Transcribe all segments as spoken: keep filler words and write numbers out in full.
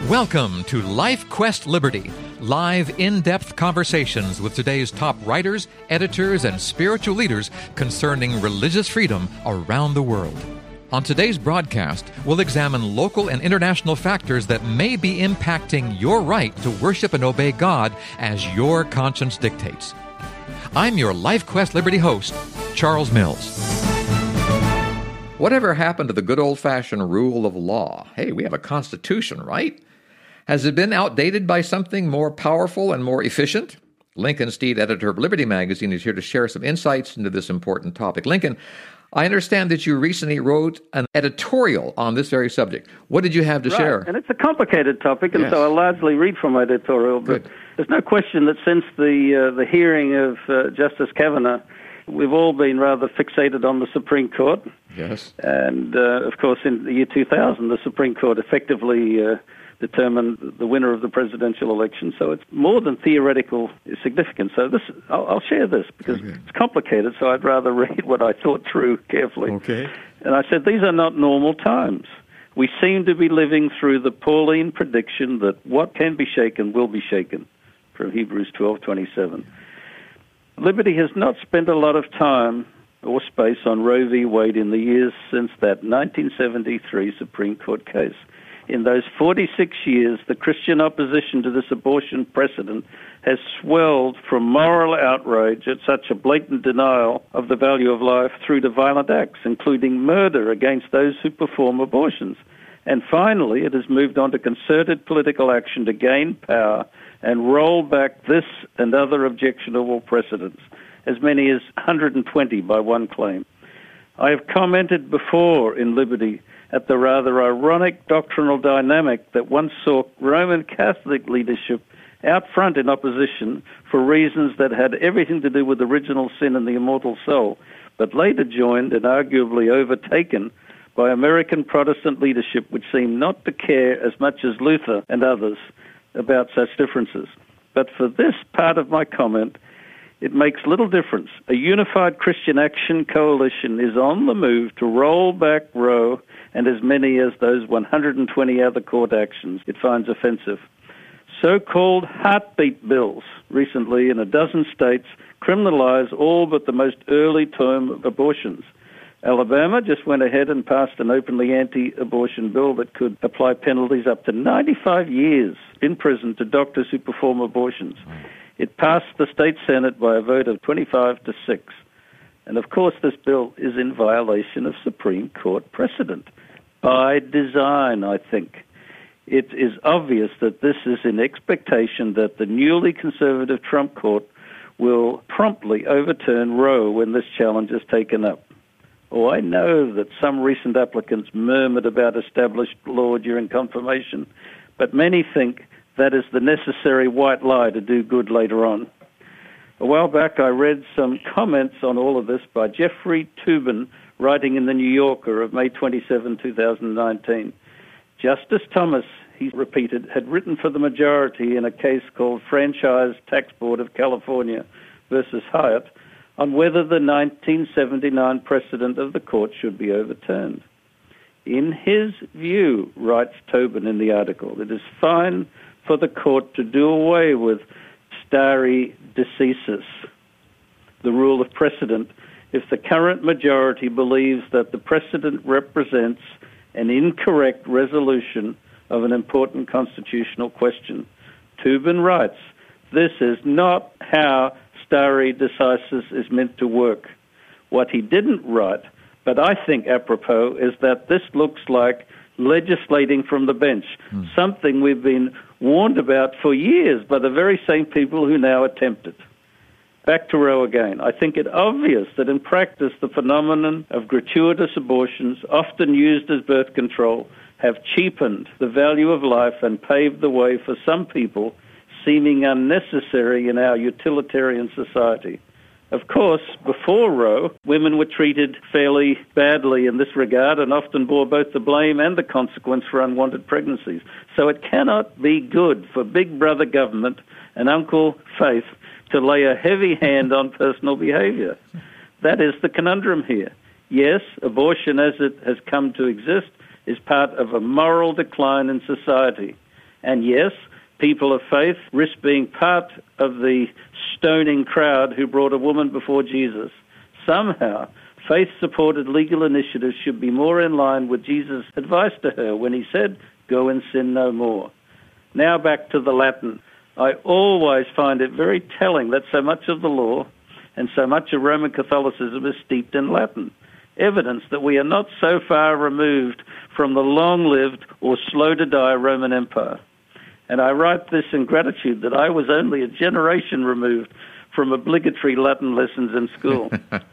Welcome to Life Quest Liberty, live in-depth conversations with today's top writers, editors, and spiritual leaders concerning religious freedom around the world. On today's broadcast, we'll examine local and international factors that may be impacting your right to worship and obey God as your conscience dictates. I'm your Life Quest Liberty host, Charles Mills. Whatever happened to the good old-fashioned rule of law? Hey, we have a constitution, right? Has it been outdated by something more powerful and more efficient? Lincoln Steed, editor of Liberty Magazine, is here to share some insights into this important topic. Lincoln, I understand that you recently wrote an editorial on this very subject. What did you have to right. share? And it's a complicated topic, and yes. so I'll largely read from my editorial. But Good. There's no question that since the uh, the hearing of uh, Justice Kavanaugh, we've all been rather fixated on the Supreme Court. Yes. And, uh, of course, in the year two thousand, the Supreme Court effectively uh, determined the winner of the presidential election. So it's more than theoretical significance. So this, I'll, I'll share this because okay. it's complicated, so I'd rather read what I thought through carefully. Okay. And I said, these are not normal times. We seem to be living through the Pauline prediction that what can be shaken will be shaken, from Hebrews twelve twenty-seven. Liberty has not spent a lot of time or space on Roe v. Wade in the years since that nineteen seventy-three Supreme Court case. In those forty-six years, the Christian opposition to this abortion precedent has swelled from moral outrage at such a blatant denial of the value of life through to violent acts, including murder against those who perform abortions. And finally, it has moved on to concerted political action to gain power and roll back this and other objectionable precedents, as many as one hundred twenty by one claim. I have commented before in Liberty at the rather ironic doctrinal dynamic that once saw Roman Catholic leadership out front in opposition for reasons that had everything to do with original sin and the immortal soul, but later joined and arguably overtaken by American Protestant leadership, which seemed not to care as much as Luther and others about such differences. But for this part of my comment, it makes little difference. A unified Christian action coalition is on the move to roll back Roe and as many as those one hundred twenty other court actions it finds offensive. So-called heartbeat bills recently in a dozen states criminalize all but the most early term abortions. Alabama just went ahead and passed an openly anti-abortion bill that could apply penalties up to ninety-five years in prison to doctors who perform abortions. It passed the state Senate by a vote of twenty-five to six. And of course, this bill is in violation of Supreme Court precedent. By design, I think. It is obvious that this is in expectation that the newly conservative Trump court will promptly overturn Roe when this challenge is taken up. Oh, I know that some recent applicants murmured about established law during confirmation, but many think that is the necessary white lie to do good later on. A while back, I read some comments on all of this by Jeffrey Toobin, writing in the New Yorker of May twenty-seventh, twenty nineteen. Justice Thomas, he repeated, had written for the majority in a case called Franchise Tax Board of California versus Hyatt on whether the nineteen seventy-nine precedent of the court should be overturned. In his view, writes Tobin in the article, it is fine for the court to do away with stare decisis, the rule of precedent, if the current majority believes that the precedent represents an incorrect resolution of an important constitutional question. Toobin writes, this is not how stare decisis is meant to work. What he didn't write, but I think apropos, is that this looks like legislating from the bench, hmm. something we've been warned about for years by the very same people who now attempt it. Back to Roe again. I think it obvious that in practice the phenomenon of gratuitous abortions, often used as birth control, have cheapened the value of life and paved the way for some people seeming unnecessary in our utilitarian society. Of course, before Roe, women were treated fairly badly in this regard and often bore both the blame and the consequence for unwanted pregnancies. So it cannot be good for Big Brother government and Uncle Faith to lay a heavy hand on personal behavior. That is the conundrum here. Yes, abortion as it has come to exist is part of a moral decline in society. And yes, people of faith risk being part of the stoning crowd who brought a woman before Jesus. Somehow, faith-supported legal initiatives should be more in line with Jesus' advice to her when he said, "Go and sin no more." Now back to the Latin. I always find it very telling that so much of the law and so much of Roman Catholicism is steeped in Latin, evidence that we are not so far removed from the long-lived or slow-to-die Roman Empire. And I write this in gratitude that I was only a generation removed from obligatory Latin lessons in school.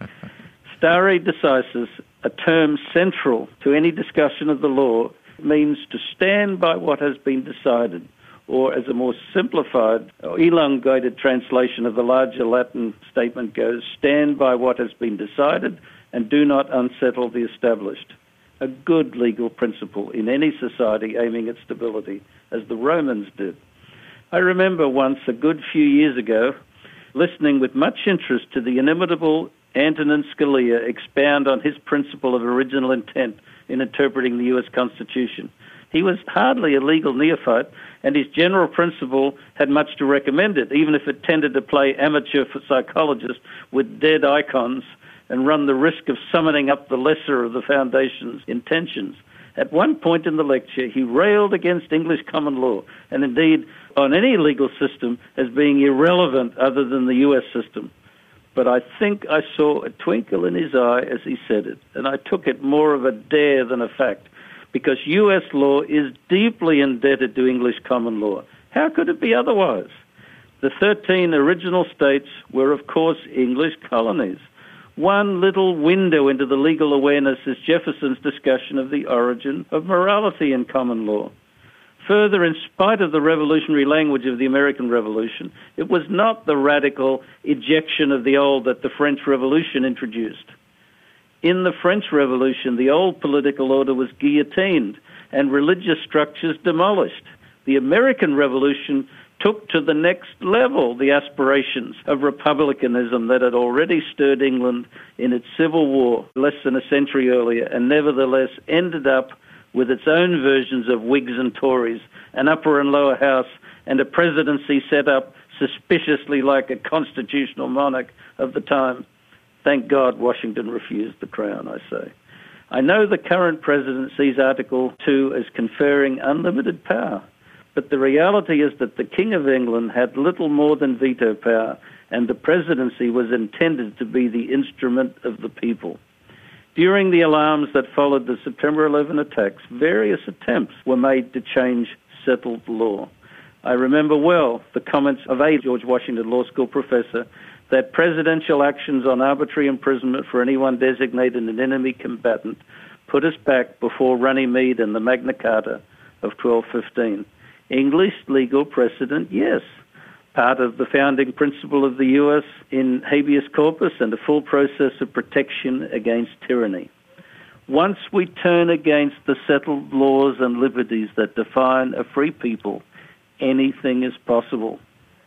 Stare decisis, a term central to any discussion of the law, means to stand by what has been decided, or as a more simplified or elongated translation of the larger Latin statement goes, stand by what has been decided and do not unsettle the established. A good legal principle in any society aiming at stability, as the Romans did. I remember once, a good few years ago, listening with much interest to the inimitable Antonin Scalia expound on his principle of original intent in interpreting the U S Constitution. He was hardly a legal neophyte, and his general principle had much to recommend it, even if it tended to play amateur psychologist with dead icons and run the risk of summoning up the lesser of the foundation's intentions. At one point in the lecture, he railed against English common law, and indeed on any legal system as being irrelevant other than the U S system. But I think I saw a twinkle in his eye as he said it, and I took it more of a dare than a fact, because U S law is deeply indebted to English common law. How could it be otherwise? The thirteen original states were, of course, English colonies. One little window into the legal awareness is Jefferson's discussion of the origin of morality in common law. Further, in spite of the revolutionary language of the American Revolution, it was not the radical ejection of the old that the French Revolution introduced. In the French Revolution, the old political order was guillotined and religious structures demolished. The American Revolution took to the next level the aspirations of republicanism that had already stirred England in its civil war less than a century earlier, and nevertheless ended up with its own versions of Whigs and Tories, an upper and lower house, and a presidency set up suspiciously like a constitutional monarch of the time. Thank God Washington refused the crown, I say. I know the current president sees Article two as conferring unlimited power, but the reality is that the King of England had little more than veto power, and the presidency was intended to be the instrument of the people. During the alarms that followed the September eleventh attacks, various attempts were made to change settled law. I remember well the comments of a George Washington Law School professor that presidential actions on arbitrary imprisonment for anyone designated an enemy combatant put us back before Runnymede and the Magna Carta of twelve fifteen. English legal precedent, yes. Part of the founding principle of the U S in habeas corpus and a full process of protection against tyranny. Once we turn against the settled laws and liberties that define a free people, anything is possible.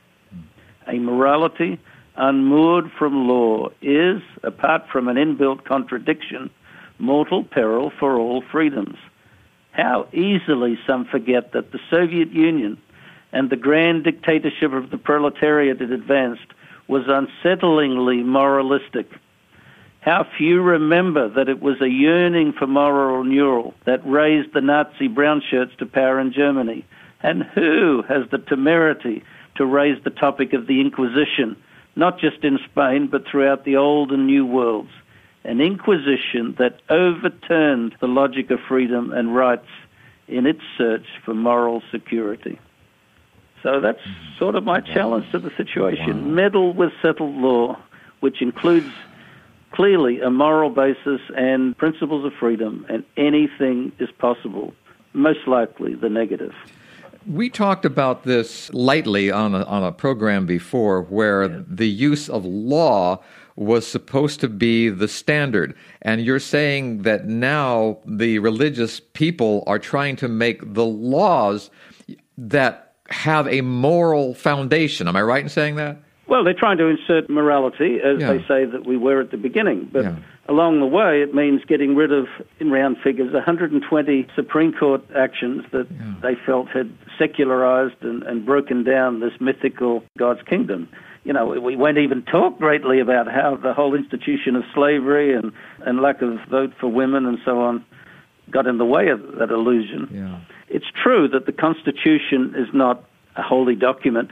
A morality unmoored from law is, apart from an inbuilt contradiction, mortal peril for all freedoms. How easily some forget that the Soviet Union and the grand dictatorship of the proletariat it advanced was unsettlingly moralistic. How few remember that it was a yearning for moral renewal that raised the Nazi brown shirts to power in Germany. And who has the temerity to raise the topic of the Inquisition, not just in Spain, but throughout the old and new worlds? An inquisition that overturned the logic of freedom and rights in its search for moral security. So that's sort of my challenge to the situation. Wow. Meddle with settled law, which includes clearly a moral basis and principles of freedom, and anything is possible, most likely the negative. We talked about this lightly on a, on a program before where yeah. the use of law was supposed to be the standard. And you're saying that now the religious people are trying to make the laws that have a moral foundation. Am I right in saying that? Well, they're trying to insert morality, as yeah. they say that we were at the beginning. But yeah. along the way, it means getting rid of, in round figures, one hundred twenty Supreme Court actions that yeah. they felt had secularized and, and broken down this mythical God's kingdom. You know, we won't even talk greatly about how the whole institution of slavery and, and lack of vote for women and so on got in the way of that illusion. Yeah. It's true that the Constitution is not a holy document,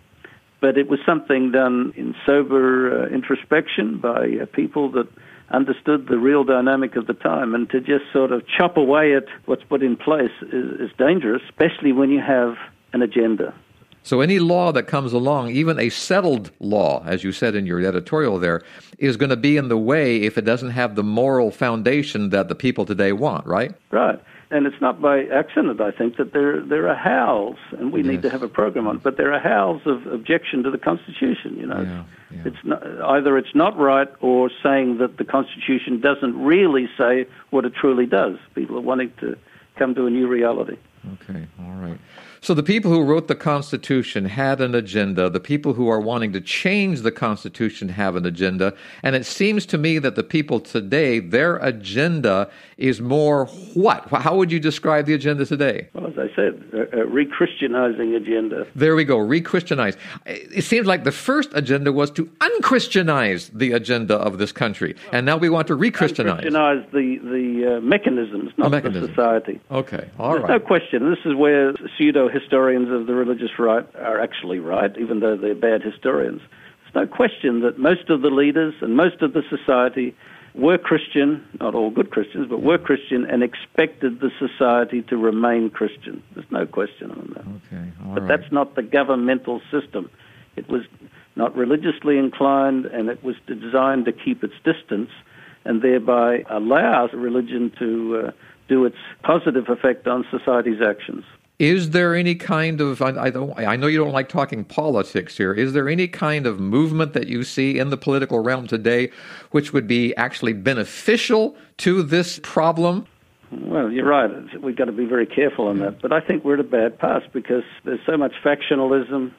but it was something done in sober uh, introspection by uh, people that understood the real dynamic of the time, and to just sort of chop away at what's put in place is, is dangerous, especially when you have an agenda. So any law that comes along, even a settled law, as you said in your editorial there, is going to be in the way if it doesn't have the moral foundation that the people today want, right? Right. And it's not by accident, I think, that there there are howls, and we yes. need to have a program on it, but there are howls of objection to the Constitution, you know. Yeah, yeah. It's not, either it's not right or saying that the Constitution doesn't really say what it truly does. People are wanting to come to a new reality. Okay, all right. So the people who wrote the Constitution had an agenda. The people who are wanting to change the Constitution have an agenda. And it seems to me that the people today, their agenda is more what? How would you describe the agenda today? Well, as I said, a, a re-Christianizing agenda. There we go, re-Christianize. It seems like the first agenda was to un-Christianize the agenda of this country. And now we want to re-Christianize. Un-Christianize the, the uh, mechanisms, not mechanism. the society. Okay, all There's right. no question. This is where pseudo-historians of the religious right are actually right, even though they're bad historians. There's no question that most of the leaders and most of the society were Christian, not all good Christians, but were Christian and expected the society to remain Christian. There's no question on that. Okay, all but right. that's not the governmental system. It was not religiously inclined, and it was designed to keep its distance and thereby allow religion to uh, do its positive effect on society's actions. Is there any kind of, I, I, don't, I know you don't like talking politics here, is there any kind of movement that you see in the political realm today which would be actually beneficial to this problem? Well, you're right. We've got to be very careful on that. But I think we're at a bad pass because there's so much factionalism.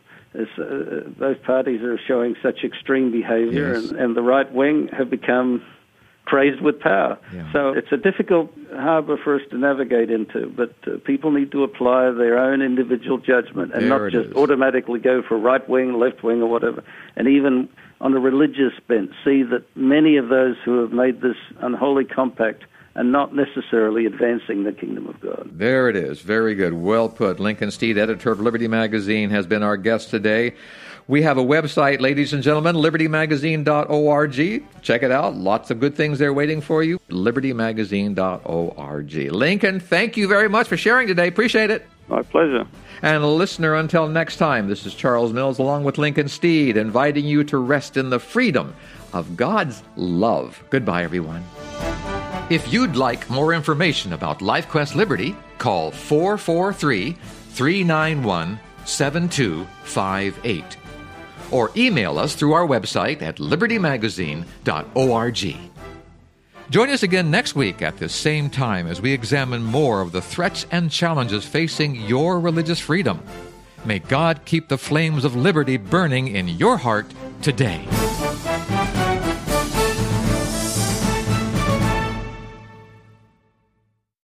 Uh, those parties are showing such extreme behavior, yes. and, and the right wing have become crazed with power. Yeah. So it's a difficult harbor for us to navigate into, but uh, people need to apply their own individual judgment and there not just is. automatically go for right wing, left wing, or whatever. And even on a religious bent, see that many of those who have made this unholy compact are not necessarily advancing the kingdom of God. There it is. Very good. Well put. Lincoln Steed, editor of Liberty Magazine, has been our guest today. We have a website, ladies and gentlemen, liberty magazine dot org. Check it out. Lots of good things there waiting for you. liberty magazine dot org. Lincoln, thank you very much for sharing today. Appreciate it. My pleasure. And listener, until next time, this is Charles Mills along with Lincoln Steed, inviting you to rest in the freedom of God's love. Goodbye, everyone. If you'd like more information about LifeQuest Liberty, call four four three, three nine one, seven two five eight or email us through our website at liberty magazine dot org. Join us again next week at this same time as we examine more of the threats and challenges facing your religious freedom. May God keep the flames of liberty burning in your heart today.